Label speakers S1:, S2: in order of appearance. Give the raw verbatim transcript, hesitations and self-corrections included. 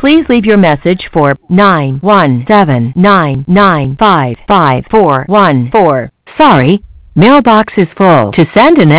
S1: Please leave your message for nine one seven nine nine five five four one four. Sorry, mailbox is full. To send an